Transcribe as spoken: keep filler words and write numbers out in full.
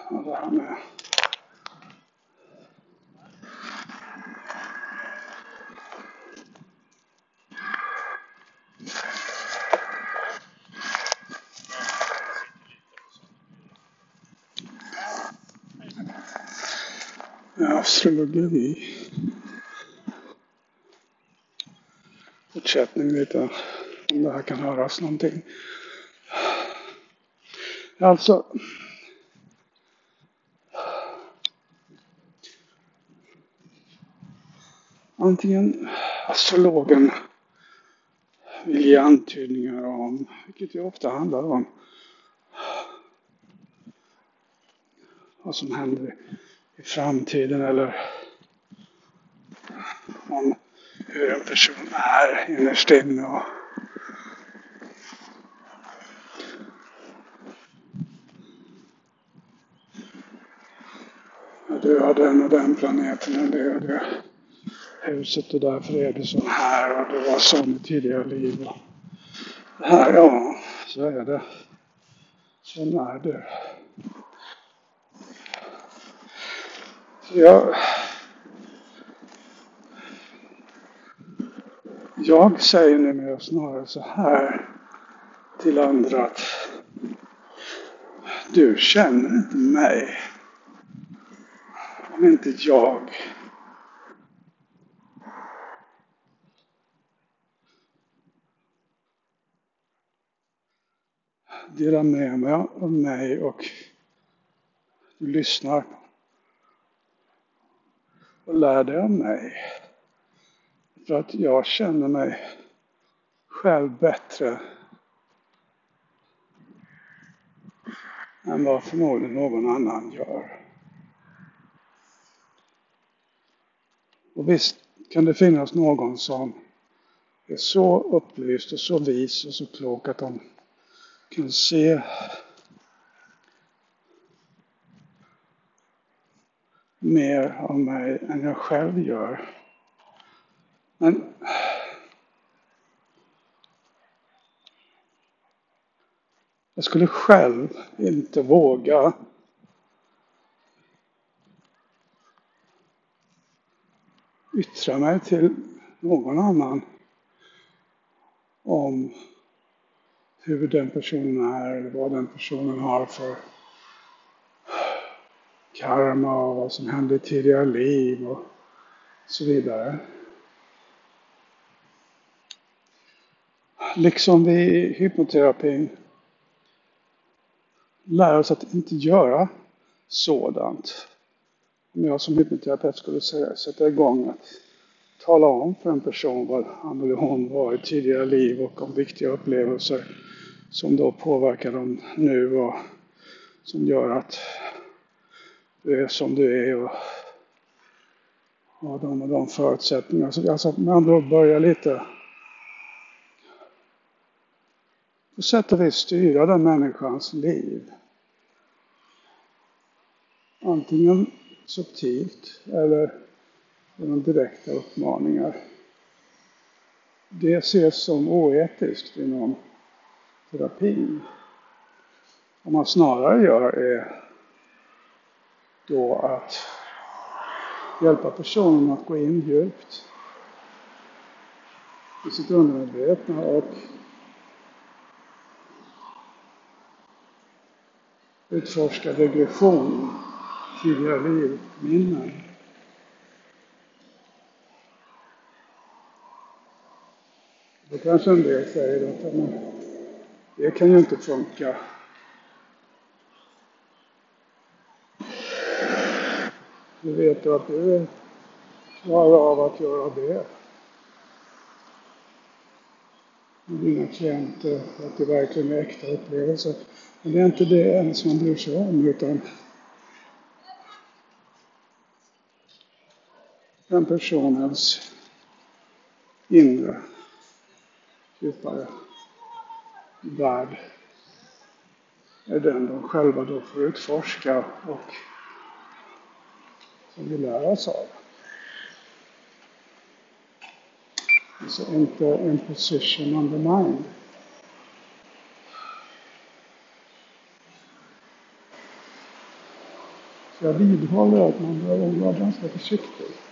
Och det här med astrologi. Fortsättning lite om det här kan höras någonting. Alltså antingen astrologen vill ge antydningar om, vilket ju ofta handlar om vad som händer i framtiden eller om hur en person är innerst inne och du har den och den planeten och det och det huset och därför är det så här och det var så i tidigare liv och det här, ja, så är det. Så är det. Så jag jag säger numera snarare så här till andra att du känner inte mig om inte jag delar med mig av mig och du lyssnar och lär dig av mig. För att jag känner mig själv bättre än vad förmodligen någon annan gör. Och visst kan det finnas någon som är så upplyst och så vis och så klok att de kan se mer av mig än jag själv gör. Men jag skulle själv inte våga yttra mig till någon annan om hur den personen är eller vad den personen har för karma och vad som hände i tidigare liv och så vidare. Liksom vi i hypnoterapin lär oss att inte göra sådant. Om jag som hypnoterapeut skulle säga, sätta igång att tala om för en person vad han eller hon var i tidigare liv och om viktiga upplevelser som då påverkar dem nu och som gör att du är som du är och har de och de förutsättningar. Så alltså med andra ord börja lite på sätt och vis styra den människans liv. Antingen subtilt eller genom direkta uppmaningar. Det ses som oetiskt inom terapin. Vad man snarare gör är då att hjälpa personen att gå in djupt i sitt undermedvetna och utforska regression, tidigare livminnen. Då kanske en del säger att men, det kan ju inte funka. Du vet att du klarar av att göra det. Med dina klienter, att det verkligen är äkta upplevelser. Men det är inte det ens man bryr sig om, utan den personens inre, djupare värld är den de själva då får utforska och som vi lär oss av. Alltså inte en position on the mind. Så jag vidhåller att man behöver vara ganska försiktig.